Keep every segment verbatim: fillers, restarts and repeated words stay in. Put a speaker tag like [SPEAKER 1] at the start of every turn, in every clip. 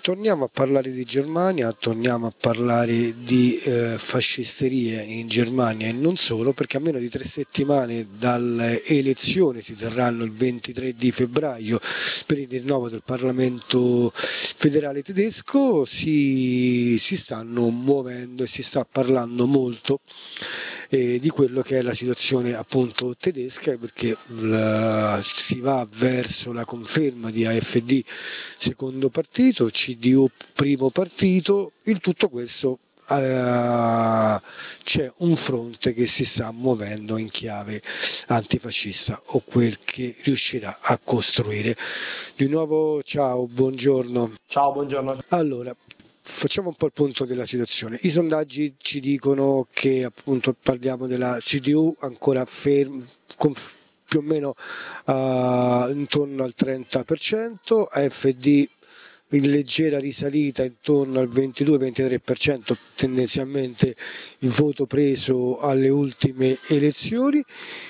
[SPEAKER 1] Torniamo a parlare di Germania, torniamo a parlare di eh, fascisterie in Germania e non solo, perché a meno di tre settimane dalle elezioni si terranno il ventitré di febbraio per il rinnovo del Parlamento federale tedesco, si, si stanno muovendo e si sta parlando molto eh, di quello che è la situazione appunto tedesca, perché la, si va verso la conferma di A F D secondo partito, C D U primo partito. In tutto questo uh, c'è un fronte che si sta muovendo in chiave antifascista, o quel che riuscirà a costruire. Di nuovo ciao, buongiorno.
[SPEAKER 2] Ciao, buongiorno.
[SPEAKER 1] Allora, facciamo un po' il punto della situazione. I sondaggi ci dicono che, appunto, parliamo della C D U ancora ferma, più o meno uh, intorno al trenta per cento, A F D in leggera risalita intorno al ventidue ventitré per cento, tendenzialmente il voto preso alle ultime elezioni,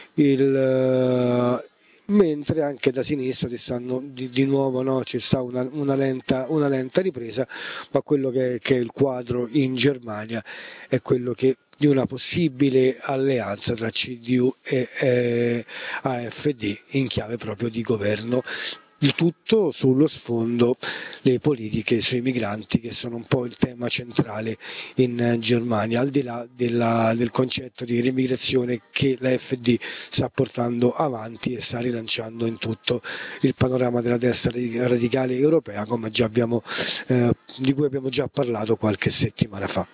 [SPEAKER 1] il, uh, mentre anche da sinistra ci stanno di, di nuovo no, ci sta una, una, lenta, una lenta ripresa, ma quello che, che è il quadro in Germania è quello che di una possibile alleanza tra C D U e eh, A F D in chiave proprio di governo. Il tutto sullo sfondo le politiche sui migranti, che sono un po' il tema centrale in Germania, al di là della, del concetto di remigrazione che l'A F D sta portando avanti e sta rilanciando in tutto il panorama della destra radicale europea, come già abbiamo, eh, di cui abbiamo già parlato qualche settimana fa.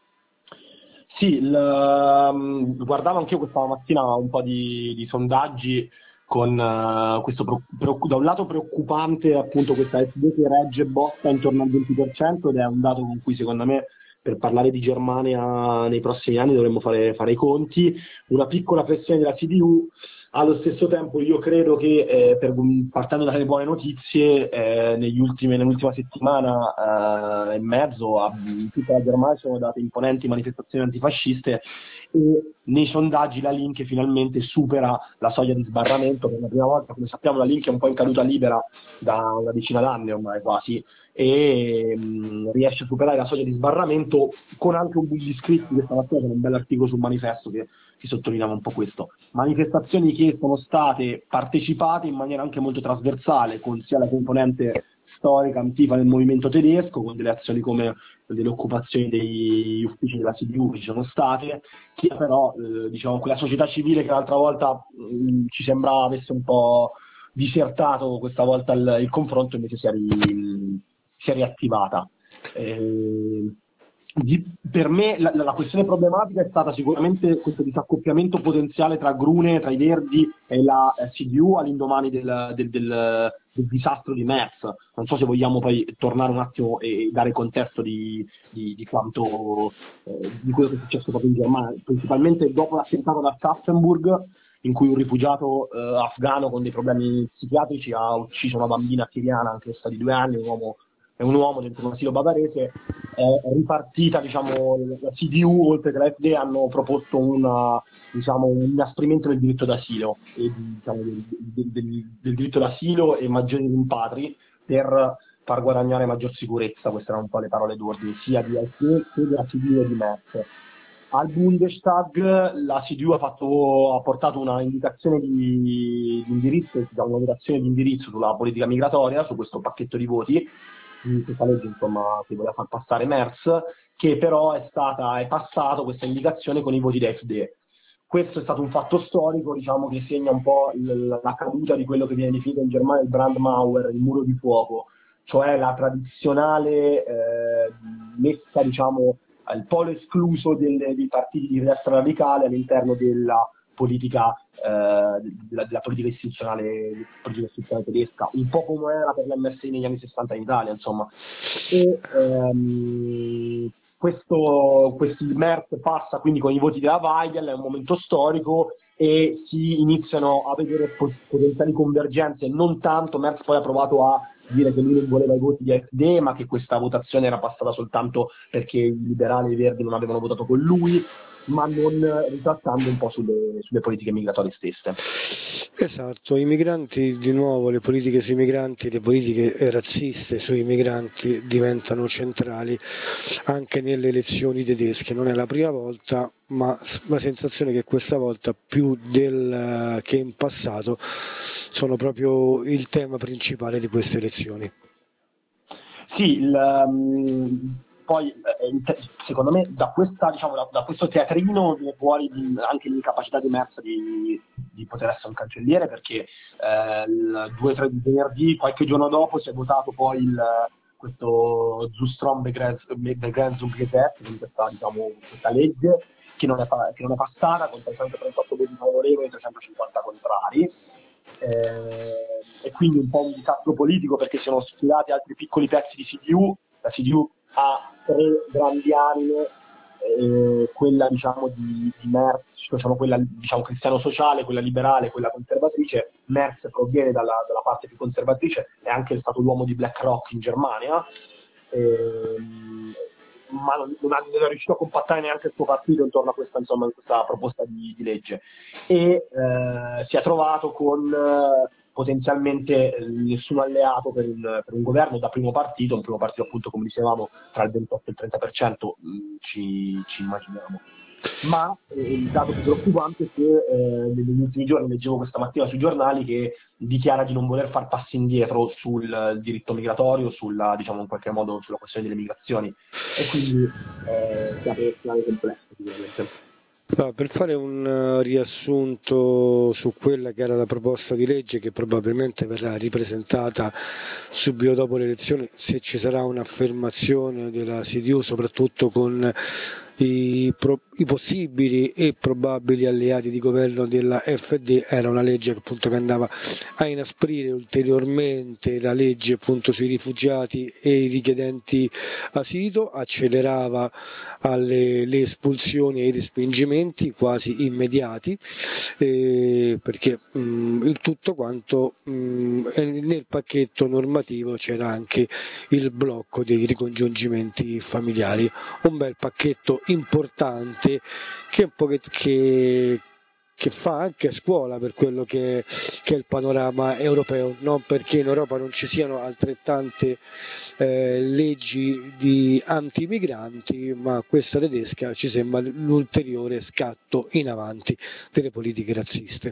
[SPEAKER 2] Sì, il, um, guardavo anch'io questa mattina un po' di, di sondaggi con uh, questo pro- preoccu- da un lato preoccupante appunto questa A F D che regge botta intorno al venti per cento ed è un dato con cui secondo me per parlare di Germania nei prossimi anni dovremmo fare, fare i conti, una piccola flessione della C D U. Allo stesso tempo io credo che eh, per, partendo dalle buone notizie eh, negli ultimi, nell'ultima settimana eh, e mezzo a, in tutta la Germania sono date imponenti manifestazioni antifasciste e nei sondaggi la Linke finalmente supera la soglia di sbarramento per la prima volta. Come sappiamo la Linke è un po' in caduta libera da una decina d'anni ormai quasi e mh, riesce a superare la soglia di sbarramento con anche un bull di iscritti questa mattina con un bell'articolo sul Manifesto che, che sottolineava un po' questo. Manifestazioni che sono state partecipate in maniera anche molto trasversale con sia la componente storica antifa del movimento tedesco, con delle azioni come delle occupazioni degli uffici della C D U che ci sono state, sia però eh, diciamo quella società civile che l'altra volta mh, ci sembrava avesse un po' disertato questa volta il, il confronto, invece si è, ri, si è riattivata. Eh, di, per me la, la questione problematica è stata sicuramente questo disaccoppiamento potenziale tra Grune, tra i Verdi e la eh, C D U all'indomani del, del, del, del disastro di Metz. Non so se vogliamo poi tornare un attimo e dare contesto di, di, di quanto eh, di quello che è successo proprio in Germania, principalmente dopo l'attentato da Schaffenburg, in cui un rifugiato eh, afgano con dei problemi psichiatrici ha ucciso una bambina siriana, anch'essa di due anni, un uomo, è un uomo dentro un asilo bavarese. È ripartita, diciamo, la C D U oltre che la F D hanno proposto una, diciamo, un inasprimento del diritto d'asilo e diciamo, del, del, del, del diritto d'asilo e maggiori rimpatri per far guadagnare maggior sicurezza. Queste erano un po' le parole d'ordine sia di A F D che della C D U e di Metz. Al Bundestag la C D U ha, fatto, ha portato una indicazione di, di indirizzo, diciamo, una votazione di indirizzo sulla politica migratoria, su questo pacchetto di voti, di questa legge insomma che voleva far passare Merz, che però è stata è passato questa indicazione con i voti da F D. Questo è stato un fatto storico, diciamo, che segna un po' il, la caduta di quello che viene definito in Germania il Brandmauer, il muro di fuoco, cioè la tradizionale eh, messa, diciamo, al polo escluso delle, dei partiti di destra radicale all'interno della politica, eh, della, della politica istituzionale, politica istituzionale tedesca, un po' come era per l'M S I negli anni sessanta in Italia, insomma. E, ehm, questo, questo il Merz passa quindi con i voti della Weigel, è un momento storico e si iniziano a vedere potenziali convergenze, non tanto. Merz poi ha provato a dire che lui non voleva i voti di A F D, ma che questa votazione era passata soltanto perché i liberali e i verdi non avevano votato con lui. ma non ritrattando un po' sulle, sulle politiche migratorie stesse.
[SPEAKER 1] Esatto, i migranti, di nuovo le politiche sui migranti, le politiche razziste sui migranti diventano centrali anche nelle elezioni tedesche. Non è la prima volta, ma la sensazione è che questa volta più del, che in passato sono proprio il tema principale di queste elezioni.
[SPEAKER 2] Sì, il, um, poi eh, secondo me da, questa, diciamo, da, da questo teatrino viene fuori anche l'incapacità di Merz di, di poter essere un cancelliere, perché eh, il due tre di venerdì, qualche giorno dopo, si è votato poi il, questo Zustrombegrenzungsgesetz, quindi questa, diciamo, questa legge che non, è, che non è passata, con trecentotrentotto voti favorevoli e trecentocinquanta contrari. Eh, e quindi un po' un disastro politico, perché si sono sfilati altri piccoli pezzi di C D U. La C D U ha tre grandi anime, eh, quella diciamo di, di Merz, diciamo, quella diciamo cristiano-sociale, quella liberale, quella conservatrice. Merz proviene dalla, dalla parte più conservatrice, è anche stato l'uomo di BlackRock in Germania, eh, ma non, non, ha, non è riuscito a compattare neanche il suo partito intorno a questa, insomma, questa proposta di, di legge, e eh, si è trovato con eh, potenzialmente eh, nessun alleato per un, per un governo da primo partito, un primo partito appunto, come dicevamo, tra il ventotto e il trenta per cento, mh, ci, ci immaginiamo. Ma eh, il dato più preoccupante è che eh, negli ultimi giorni, leggevo questa mattina sui giornali, che dichiara di non voler far passi indietro sul diritto migratorio, sulla, diciamo in qualche modo, sulla questione delle migrazioni, e quindi eh, si apre uno scenario complesso sicuramente.
[SPEAKER 1] No, per fare un uh, riassunto su quella che era la proposta di legge, che probabilmente verrà ripresentata subito dopo le elezioni, se ci sarà un'affermazione della C D U, soprattutto con i, pro, i possibili e probabili alleati di governo della F D, era una legge che, appunto, che andava a inasprire ulteriormente la legge, appunto, sui rifugiati e i richiedenti asilo, accelerava alle, le espulsioni e i respingimenti quasi immediati, eh, perché mh, il tutto quanto mh, nel pacchetto normativo c'era anche il blocco dei ricongiungimenti familiari, un bel pacchetto importante che, un pochet- che, che fa anche scuola per quello che, che è il panorama europeo, non perché in Europa non ci siano altrettante eh, leggi di anti-migranti, ma questa tedesca ci sembra l'ulteriore scatto in avanti delle politiche razziste.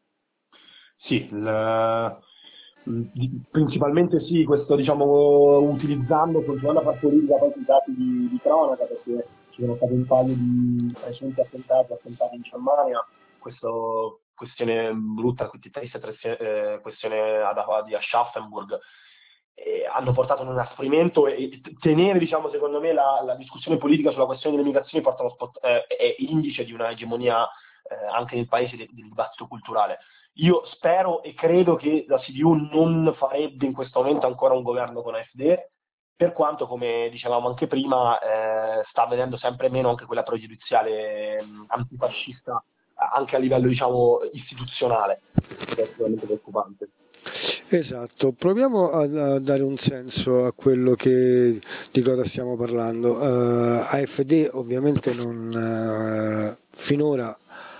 [SPEAKER 2] Sì, il, principalmente sì, questo diciamo utilizzando, continuando a far politica poi sui dati di, di cronaca, perché ci sono stati un paio di recenti attentati, attentati in Germania, questa questione brutta, triste eh, questione ad, di Aschaffenburg, eh, hanno portato a un inasprimento, e tenere, diciamo, secondo me la, la discussione politica sulla questione delle migrazioni porta uno spot, eh, è indice di una egemonia eh, anche nel paese del, del dibattito culturale. Io spero e credo che la C D U non farebbe in questo momento ancora un governo con A F D, per quanto, come dicevamo anche prima, eh, sta avvenendo sempre meno anche quella pregiudiziale mh, antifascista, anche a livello, diciamo, istituzionale, che è sicuramente preoccupante.
[SPEAKER 1] Esatto, proviamo a, a dare un senso a quello che, di cosa stiamo parlando. Uh, A F D ovviamente non, uh, finora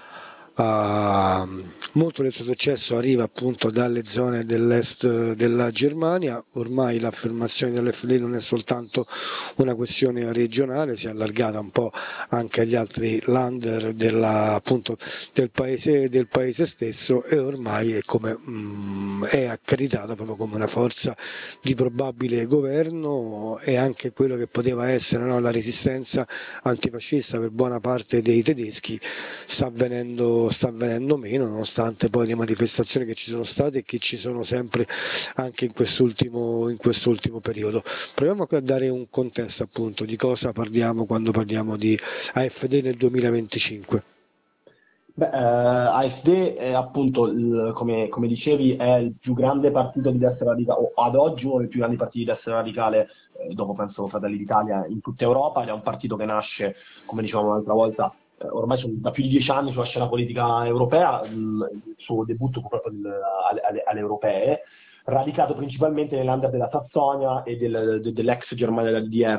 [SPEAKER 1] Uh, molto del suo successo arriva appunto dalle zone dell'est della Germania. Ormai l'affermazione dell'F D non è soltanto una questione regionale, si è allargata un po' anche agli altri Länder della, appunto, del, paese, del paese stesso, e ormai è, come, mh, è accreditata proprio come una forza di probabile governo, e anche quello che poteva essere, no, la resistenza antifascista per buona parte dei tedeschi sta avvenendo sta avvenendo meno, nonostante poi le manifestazioni che ci sono state e che ci sono sempre anche in quest'ultimo, in quest'ultimo periodo. Proviamo a dare un contesto, appunto, di cosa parliamo quando parliamo di A F D nel duemilaventicinque.
[SPEAKER 2] Beh, eh, A F D è appunto, il- come, come dicevi, è il più grande partito di destra radicale, o ad oggi uno dei più grandi partiti di destra radicale, eh, dopo penso Fratelli d'Italia, in tutta Europa, ed è un partito che nasce, come dicevamo l'altra volta, eh, ormai sono da più di dieci anni sulla scena politica europea. Mh, il suo debutto fu proprio il- alle, alle- alle europee, radicato principalmente nell'under della Sassonia e del- de- dell'ex Germania della D D R,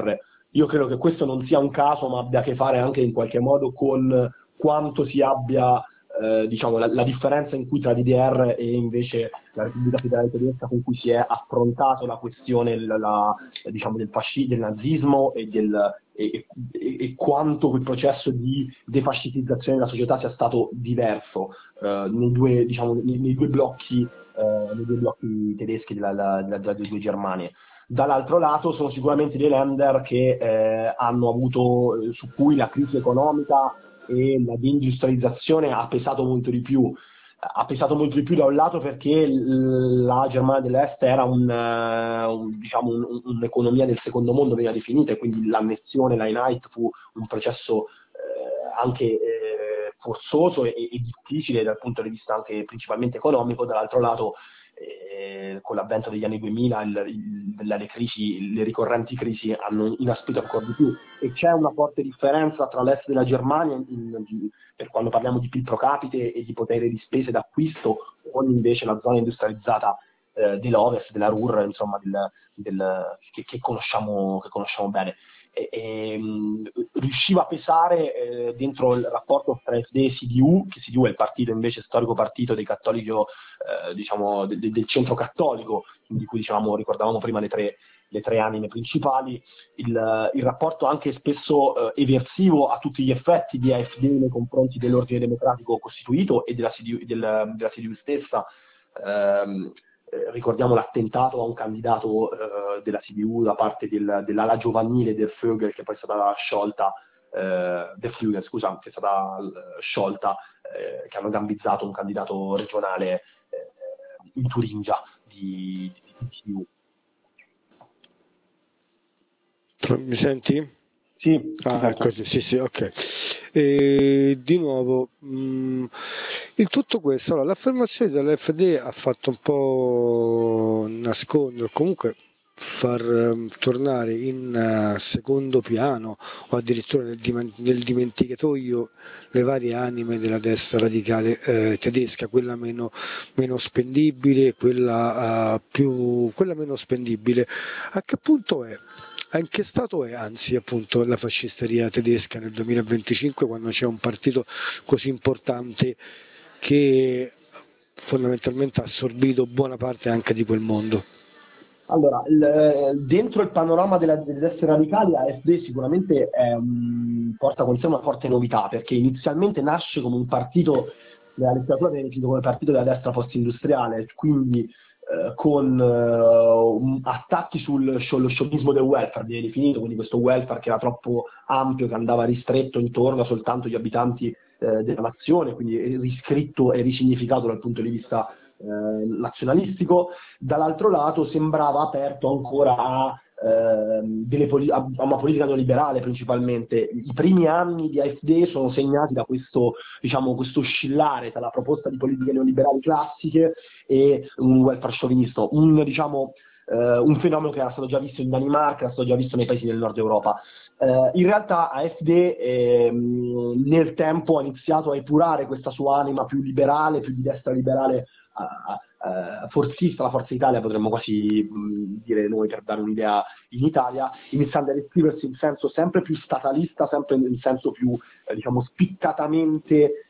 [SPEAKER 2] Io credo che questo non sia un caso, ma abbia a che fare anche in qualche modo con quanto si abbia, eh, diciamo, la, la differenza in cui tra D D R e invece la Repubblica Federale Tedesca, con cui si è affrontato la questione la, la, diciamo, del fascismo, del nazismo e, del, e, e, e quanto quel processo di defascistizzazione della società sia stato diverso eh, nei, due, diciamo, nei, nei due blocchi, eh, nei due blocchi tedeschi della, della, della, delle due Germanie. Dall'altro lato sono sicuramente dei lender che eh, hanno avuto, eh, su cui la crisi economica e la deindustrializzazione ha pesato molto di più. Ha pesato molto di più da un lato perché l- la Germania dell'Est era un, eh, un- diciamo un- un'economia del secondo mondo, veniva definita, e quindi l'annessione, l'Einheit fu un processo eh, anche eh, forzoso e, e difficile dal punto di vista anche principalmente economico. Dall'altro lato eh, con l'avvento degli anni duemila il, il, le, crisi, le ricorrenti crisi hanno inasprito ancora di più, e c'è una forte differenza tra l'est della Germania in, in, per quando parliamo di P I L pro capite e di potere di spese d'acquisto, con invece la zona industrializzata eh, dell'Ovest, della Ruhr, insomma, del, del, che, che, conosciamo, che conosciamo bene. E, e, mh, riusciva a pesare eh, dentro il rapporto tra F D e C D U, che C D U è il partito invece storico partito dei cattolici, eh, diciamo de, del centro cattolico, di cui diciamo, ricordavamo prima le tre, le tre anime principali, il, il rapporto anche spesso eh, eversivo a tutti gli effetti di A F D nei confronti dell'ordine democratico costituito e della C D U, del, della C D U stessa. Ehm, Eh, ricordiamo l'attentato a un candidato eh, della C D U da parte del, dell'ala giovanile del Vögel, che poi è stata sciolta, eh, del Flügel, scusa, che è stata eh, sciolta, eh, che hanno gambizzato un candidato regionale eh, in Turingia di, di, di C D U.
[SPEAKER 1] Mi senti?
[SPEAKER 2] Sì, ti
[SPEAKER 1] Ah,
[SPEAKER 2] sento.
[SPEAKER 1] ecco, sì, sì, ok. E di nuovo, mh, in tutto questo, allora, l'affermazione dell'F D ha fatto un po' nascondere, comunque far um, tornare in uh, secondo piano o addirittura nel, dim- nel dimenticatoio le varie anime della destra radicale eh, tedesca, quella meno, meno spendibile, quella, uh, più, quella meno spendibile. A che punto è? In che stato è, anzi, appunto, la fascisteria tedesca nel duemilaventicinque, quando c'è un partito così importante che fondamentalmente ha assorbito buona parte anche di quel mondo?
[SPEAKER 2] Allora, il- dentro il panorama della- delle destre radicali, A F D sicuramente è un- porta con sé una forte novità, perché inizialmente nasce come un partito, nella letteratura viene definito come partito della destra post-industriale, quindi eh, con eh, un- attacchi sul sullo sciovinismo del welfare, viene definito, quindi questo welfare che era troppo ampio, che andava ristretto intorno a soltanto gli abitanti eh, della nazione, quindi riscritto e risignificato dal punto di vista eh, nazionalistico. Dall'altro lato sembrava aperto ancora a, eh, delle poli- a, a una politica neoliberale principalmente. I primi anni di A F D sono segnati da questo, diciamo, questo oscillare tra la proposta di politiche neoliberali classiche e un welfare sciovinista, un, diciamo, eh, un fenomeno che era stato già visto in Danimarca, era stato già visto nei paesi del nord Europa. Eh, in realtà A F D ehm, nel tempo ha iniziato a epurare questa sua anima più liberale, più di destra liberale, uh, forzista, la Forza Italia potremmo quasi mh, dire noi, per dare un'idea in Italia, iniziando ad esprimersi in senso sempre più statalista, sempre in senso più eh, diciamo spiccatamente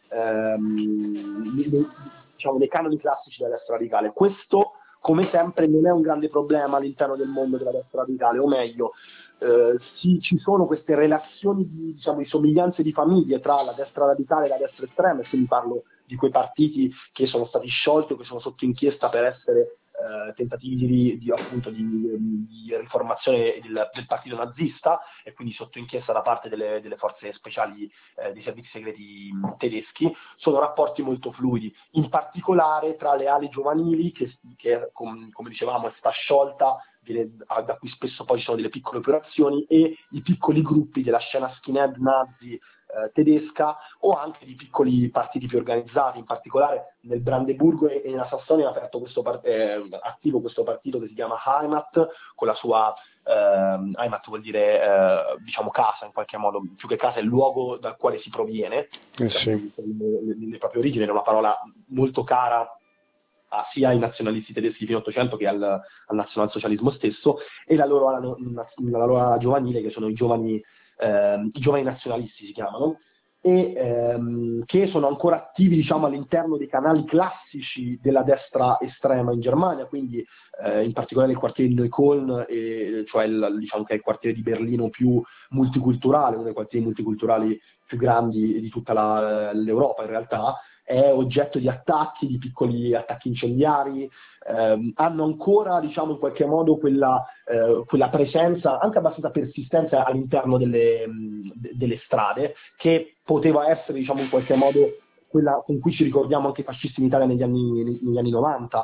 [SPEAKER 2] ehm, nei, diciamo, nei canoni classici della destra radicale. Questo, come sempre, non è un grande problema all'interno del mondo della destra radicale, o meglio, eh, sì, ci sono queste relazioni di, diciamo, di somiglianze di famiglie tra la destra radicale e la destra estrema, e quindi parlo di quei partiti che sono stati sciolti o che sono sotto inchiesta per essere eh, tentativi di, di, appunto, di, di riformazione del, del partito nazista, e quindi sotto inchiesta da parte delle, delle forze speciali eh, dei servizi segreti tedeschi. Sono rapporti molto fluidi, in particolare tra le ali giovanili che, che com, come dicevamo, è stata sciolta, viene, da cui spesso poi ci sono delle piccole operazioni, e i piccoli gruppi della scena skinhead nazi eh, tedesca, o anche di piccoli partiti più organizzati. In particolare nel Brandeburgo e, e nella Sassonia è aperto questo par- eh, attivo questo partito che si chiama Heimat, con la sua eh, Heimat vuol dire eh, diciamo casa, in qualche modo, più che casa è il luogo dal quale si proviene,
[SPEAKER 1] Eh sì.
[SPEAKER 2] le, le proprie origini. È una parola molto cara a, sia ai nazionalisti tedeschi di fine Ottocento che al, al nazionalsocialismo stesso, e la loro ala, la loro ala giovanile, che sono i giovani, ehm, i giovani nazionalisti si chiamano, e ehm, che sono ancora attivi, diciamo, all'interno dei canali classici della destra estrema in Germania, quindi eh, in particolare il quartiere di Neukölln, e, cioè il, diciamo che è il quartiere di Berlino più multiculturale, uno dei quartieri multiculturali più grandi di tutta la, l'Europa in realtà, è oggetto di attacchi, di piccoli attacchi incendiari, ehm, hanno ancora, diciamo, in qualche modo quella, eh, quella presenza anche abbastanza persistente all'interno delle, mh, delle strade, che poteva essere, diciamo, in qualche modo quella con cui ci ricordiamo anche i fascisti in Italia negli anni, negli anni novanta,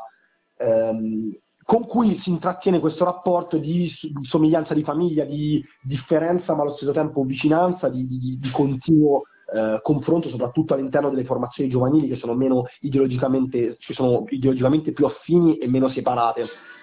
[SPEAKER 2] ehm, con cui si intrattiene questo rapporto di somiglianza di famiglia, di differenza ma allo stesso tempo vicinanza, di, di, di continuo eh, confronto, soprattutto all'interno delle formazioni giovanili, che sono meno ideologicamente, cioè sono ideologicamente più affini e meno separate.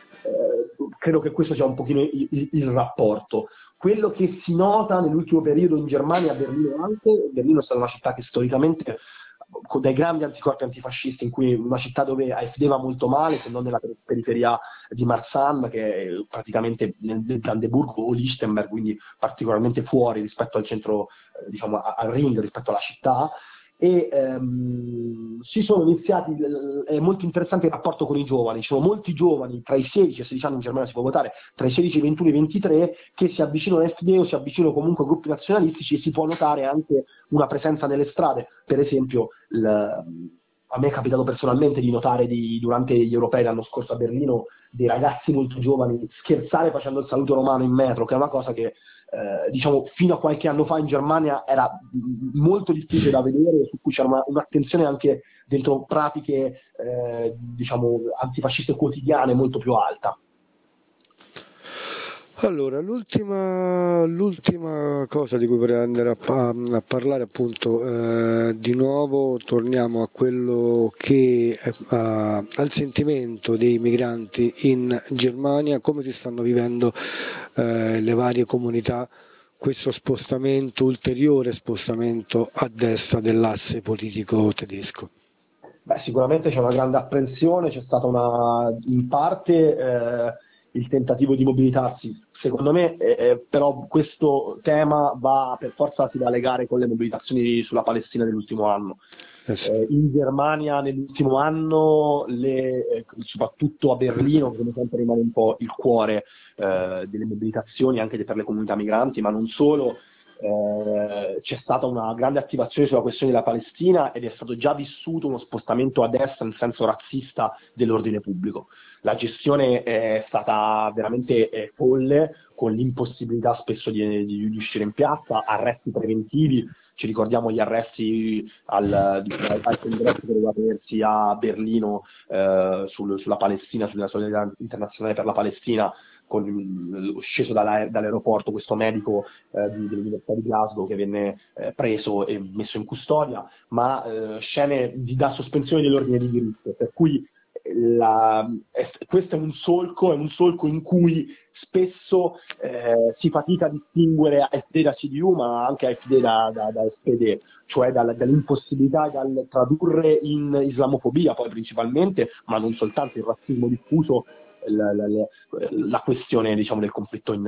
[SPEAKER 2] Eh, credo che questo sia un pochino il, il, il rapporto. Quello che si nota nell'ultimo periodo in Germania, a Berlino anche, Berlino è stata una città che storicamente, con dei grandi anticorpi antifascisti, in cui una città dove AfD va molto male, se non nella periferia di Marzahn, che è praticamente nel, nel Brandeburgo o Lichtenberg, quindi particolarmente fuori rispetto al centro, eh, diciamo, al Ring, rispetto alla città. E ehm, si sono iniziati, è molto interessante il rapporto con i giovani, ci sono molti giovani tra i sedici e i sedici anni, in Germania si può votare, tra i sedici, i ventuno e i ventitré, che si avvicinano a AfD o si avvicinano comunque a gruppi nazionalistici, e si può notare anche una presenza nelle strade. Per esempio, il, a me è capitato personalmente di notare di, durante gli europei l'anno scorso a Berlino, dei ragazzi molto giovani scherzare facendo il saluto romano in metro, che è una cosa che eh, diciamo fino a qualche anno fa in Germania era molto difficile da vedere, su cui c'era una, un'attenzione anche dentro pratiche eh, diciamo antifasciste quotidiane molto più alta.
[SPEAKER 1] Allora, l'ultima, l'ultima cosa di cui vorrei andare a, pa- a parlare, appunto, eh, di nuovo torniamo a quello che eh, a- al sentimento dei migranti in Germania, come si stanno vivendo eh, le varie comunità, questo spostamento, ulteriore spostamento a destra dell'asse politico tedesco.
[SPEAKER 2] Beh, sicuramente c'è una grande apprensione, c'è stata una, in parte eh, il tentativo di mobilitarsi. Secondo me, eh, però, questo tema va per forza si va a legare con le mobilitazioni sulla Palestina dell'ultimo anno.
[SPEAKER 1] Eh sì.
[SPEAKER 2] Eh, in Germania nell'ultimo anno, le, eh, soprattutto a Berlino, che come sempre rimane un po' il cuore eh, delle mobilitazioni anche per le comunità migranti, ma non solo, eh, c'è stata una grande attivazione sulla questione della Palestina, ed è stato già vissuto uno spostamento a destra in senso razzista dell'ordine pubblico. La gestione è stata veramente eh, folle, con l'impossibilità spesso di, di, di uscire in piazza, arresti preventivi. Ci ricordiamo gli arresti al, diciamo, al congresso che doveva tenersi a Berlino eh, sul, sulla Palestina, sulla solidarietà internazionale per la Palestina, con, sceso dalla, dall'aeroporto questo medico eh, di, dell'Università di Glasgow, che venne eh, preso e messo in custodia, ma eh, scene di, da sospensione dell'ordine di diritto, per cui la, è, questo è un solco, è un solco in cui spesso eh, si fatica a distinguere AfD da C D U, ma anche AfD da, da, da S P D, cioè dal, dall'impossibilità dal tradurre in islamofobia poi principalmente, ma non soltanto il razzismo diffuso, la, la, la, la questione, diciamo, del conflitto in,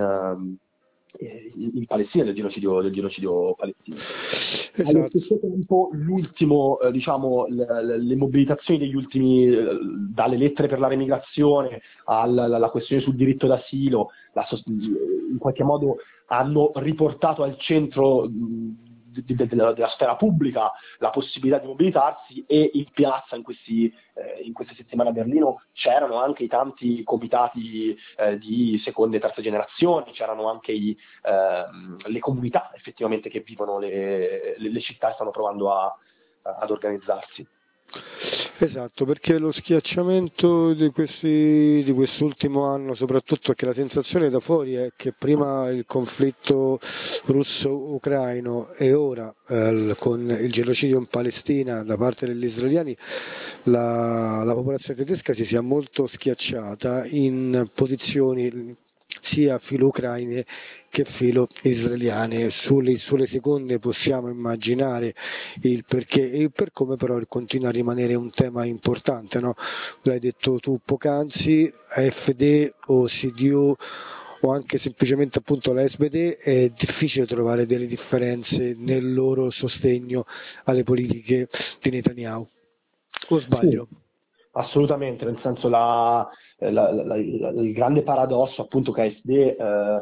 [SPEAKER 2] in, in Palestina, del genocidio, del genocidio palestinese. Allo
[SPEAKER 1] Esatto.
[SPEAKER 2] stesso tempo, l'ultimo, eh, diciamo, le, le mobilitazioni degli ultimi, eh, dalle lettere per la remigrazione alla, alla questione sul diritto d'asilo, la, in qualche modo hanno riportato al centro mh, de, de, della, della sfera pubblica la possibilità di mobilitarsi, e in piazza in, questi, eh, in queste settimane a Berlino c'erano anche i tanti comitati eh, di seconda e terza generazione, c'erano anche i, eh, le comunità effettivamente che vivono le, le, le città e stanno provando a, ad organizzarsi.
[SPEAKER 1] Esatto, perché lo schiacciamento di questi, di quest'ultimo anno, soprattutto perché la sensazione da fuori è che prima il conflitto russo-ucraino e ora eh, con il genocidio in Palestina da parte degli israeliani, la, la popolazione tedesca si sia molto schiacciata in posizioni sia filo ucraine che filo israeliane. Sulle, sulle seconde possiamo immaginare il perché e il per come, però continua a rimanere un tema importante, no? L'hai detto tu poc'anzi, A F D o C D U o anche semplicemente appunto la S P D, è difficile trovare delle differenze nel loro sostegno alle politiche di Netanyahu. O
[SPEAKER 2] Sì,
[SPEAKER 1] sbaglio?
[SPEAKER 2] assolutamente, nel senso la, la- la- la- il grande paradosso appunto che A F D eh,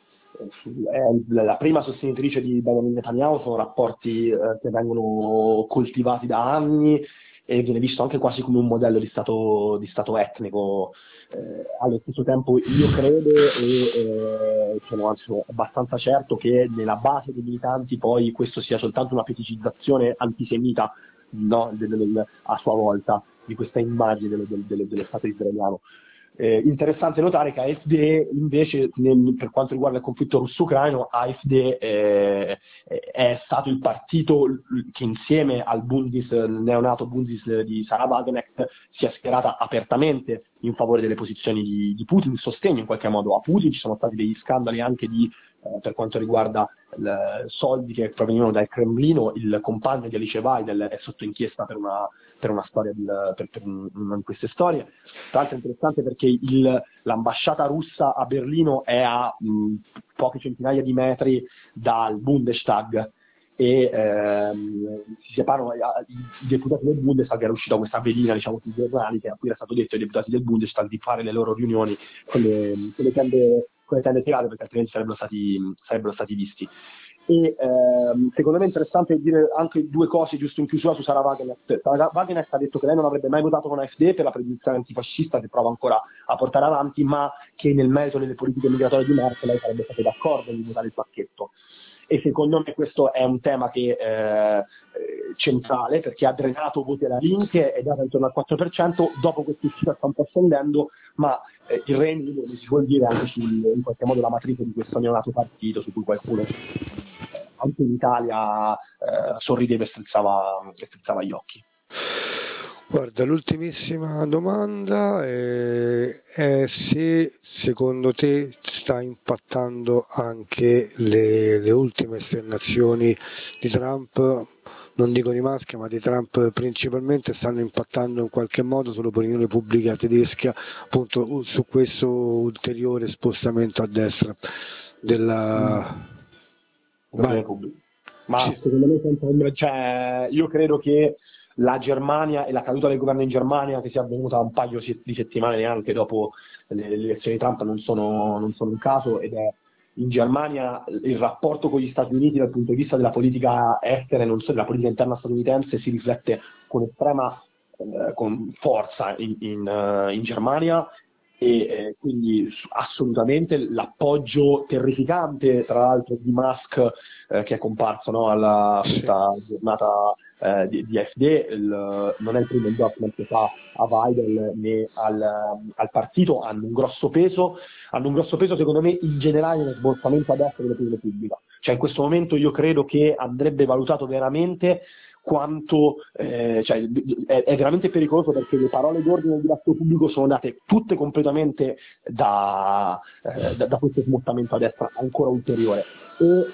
[SPEAKER 2] è la prima sostenitrice di Benjamin Netanyahu, sono rapporti eh, che vengono coltivati da anni e viene visto anche quasi come un modello di stato, di stato etnico. Eh, allo stesso tempo io credo e eh, sono anzi sono abbastanza certo che nella base dei militanti poi questo sia soltanto una feticizzazione antisemita, no, del- del- a sua volta di questa immagine dello, del- dello- dello Stato israeliano. Eh, interessante notare che A F D invece, nel- per quanto riguarda il conflitto russo-ucraino, A F D eh, è stato il partito che insieme al Bundis, neonato Bundis di Sara Wagenknecht si è schierata apertamente in favore delle posizioni di, di Putin, in sostegno in qualche modo a Putin. Ci sono stati degli scandali anche di, eh, per quanto riguarda il, soldi che provenivano dal Cremlino. Il compagno di Alice Weidel è sotto inchiesta per una, per una storia, del, per, per una di queste storie. Tra l'altro è interessante perché il, l'ambasciata russa a Berlino è a mh, poche centinaia di metri dal Bundestag e ehm, si separano i, i deputati del Bundestag. Era uscita questa velina, diciamo, sui giornali, che a cui era stato detto ai deputati del Bundestag di fare le loro riunioni con le, con le tende, con le tende tirate, perché altrimenti sarebbero stati, sarebbero stati visti. E ehm, secondo me è interessante dire anche due cose giusto in chiusura su Sara Wagenknecht. Sara Wagenknecht ha detto che lei non avrebbe mai votato con A F D per la predisposizione antifascista che prova ancora a portare avanti, ma che nel merito delle politiche migratorie di Merkel lei sarebbe stata d'accordo di votare il pacchetto. E secondo me questo è un tema che eh, centrale, perché ha drenato voti alla Link, è data intorno al quattro per cento, dopo questa uscita sta un po' scendendo, ma eh, il Regno, come si vuol dire, anche sul, in qualche modo la matrice di questo neonato partito su cui qualcuno eh, anche in Italia eh, sorrideva e strizzava, e strizzava gli occhi.
[SPEAKER 1] Guarda, l'ultimissima domanda è, è se secondo te sta impattando anche le, le ultime esternazioni di Trump, non dico di maschera, ma di Trump principalmente, stanno impattando in qualche modo sull'opinione pubblica tedesca, appunto su questo ulteriore spostamento a destra
[SPEAKER 2] Mm.
[SPEAKER 1] della...
[SPEAKER 2] L'opinione
[SPEAKER 1] Vai.
[SPEAKER 2] pubblica. Ma
[SPEAKER 1] Sì.
[SPEAKER 2] secondo me, senza ombra- cioè, io credo che la Germania e la caduta del governo in Germania, che sia avvenuta un paio di settimane neanche dopo le, le elezioni di Trump, non sono, non sono un caso, ed è in Germania il rapporto con gli Stati Uniti dal punto di vista della politica estera e non solo della politica interna statunitense si riflette con estrema eh, con forza in, in, eh, in Germania, e eh, quindi su- assolutamente l'appoggio terrificante, tra l'altro, di Musk, eh, che è comparso, no, alla, a
[SPEAKER 1] Sì.
[SPEAKER 2] questa giornata eh, di, di A F D. Il- non è il primo endorsement che fa a Weidel né al, al partito, hanno un grosso peso, hanno un grosso peso secondo me in generale nello spostamento a destra dell'opinione pubblica. Cioè in questo momento io credo che andrebbe valutato veramente quanto eh, cioè, è, è veramente pericoloso, perché le parole d'ordine del dibattito pubblico sono date tutte completamente da, eh, da, da questo spostamento a destra ancora ulteriore. E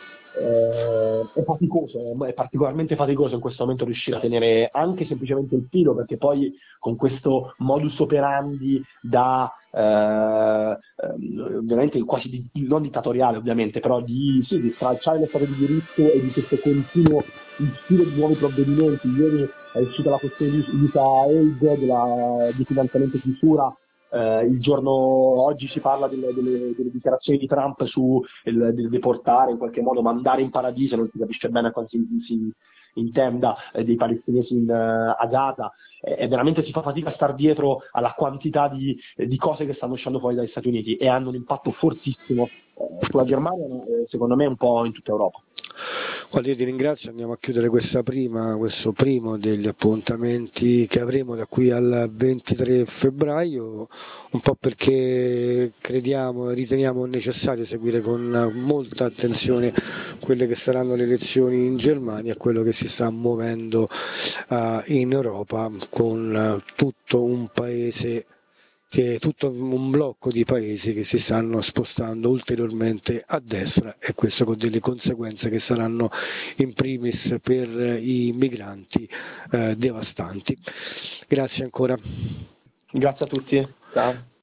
[SPEAKER 2] eh, è faticoso, è particolarmente faticoso in questo momento riuscire a tenere anche semplicemente il filo, perché poi con questo modus operandi da eh, ehm, veramente quasi di, non dittatoriale ovviamente, però di, sì, di stralciare lo Stato di diritto e di questo continuo uscire di nuovi provvedimenti. Ieri è uscita la questione di USAID, della, di finanziamento e chiusura. Eh, il giorno oggi si parla delle, delle, delle dichiarazioni di Trump su il, del deportare, in qualche modo mandare in paradiso, non si capisce bene a cosa si, si intenda, eh, dei palestinesi in, uh, a Gaza. Eh, e veramente si fa fatica a star dietro alla quantità di, eh, di cose che stanno uscendo fuori dagli Stati Uniti, e hanno un impatto fortissimo eh, sulla Germania, eh, secondo me un po' in tutta Europa.
[SPEAKER 1] Guarda, io ti ringrazio, andiamo a chiudere questa prima, questo primo degli appuntamenti che avremo da qui al ventitré febbraio, un po' perché crediamo e riteniamo necessario seguire con molta attenzione quelle che saranno le elezioni in Germania e quello che si sta muovendo uh, in Europa, con uh, tutto un paese che tutto un blocco di paesi che si stanno spostando ulteriormente a destra, e questo con delle conseguenze che saranno in primis per i migranti eh, devastanti. Grazie ancora.
[SPEAKER 2] Grazie a tutti. Ciao.